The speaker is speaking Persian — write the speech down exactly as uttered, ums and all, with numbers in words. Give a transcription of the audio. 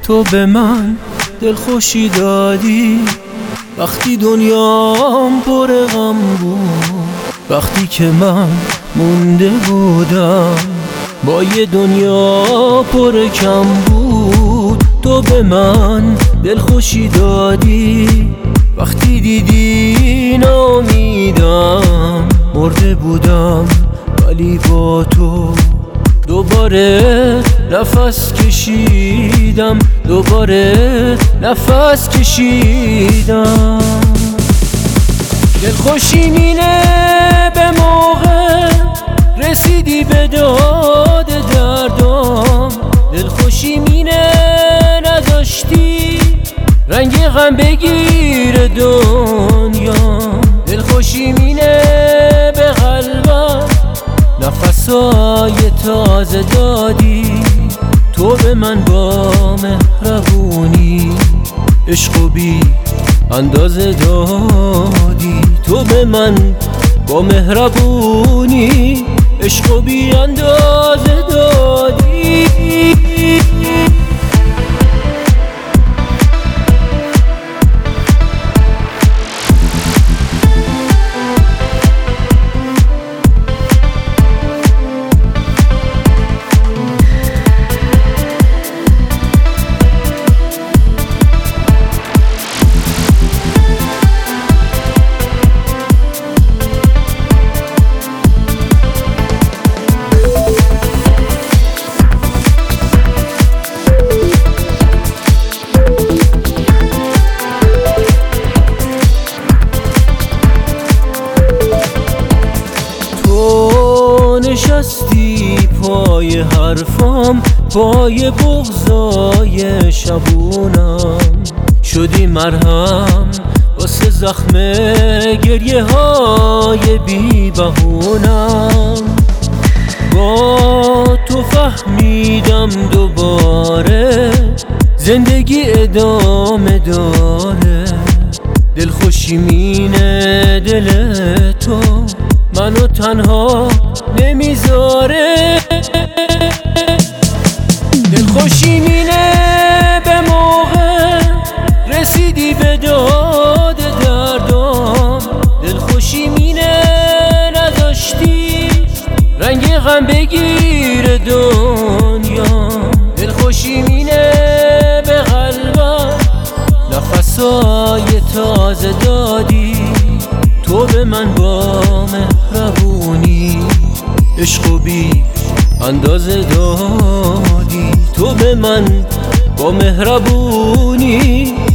تو به من دلخوشی دادی وقتی دنیام پر غم بود، وقتی که من مونده بودم با یه دنیا پر کم بود. تو به من دلخوشی دادی وقتی دیدی ناامیدم، مرده بودم ولی با تو دوباره نفس کشیدم، دوباره نفس کشیدم. دلخوشی مینه به موقع رسیدی به داد دردام، دلخوشی مینه نداشتی رنگ غم بگیر دنیام، دلخوشی مینه به قلبم نفسای تازه دادی. تو به من با مهربونی عشق و بی اندازه دادی، تو به من با مهربونی عشق و بی اندازه دادی. نشستی پای حرفام، پای بغضای شبونم، شدی مرهم واسه زخم گریه های بی بهونم. با تو فهمیدم دوباره زندگی ادامه داره، دلخوشی مینه دل تو منو تنها نمیذاره. دلخوشی مینه به موقع رسیدی به داد دردام، دلخوشی مینه نداشتی رنگ غم بگیر دنیام، دلخوشی مینه به قلبم نفسای تازه دادی. تو به من با مهربونی عشق و بی اندازه دادی، تو به من با مهربونی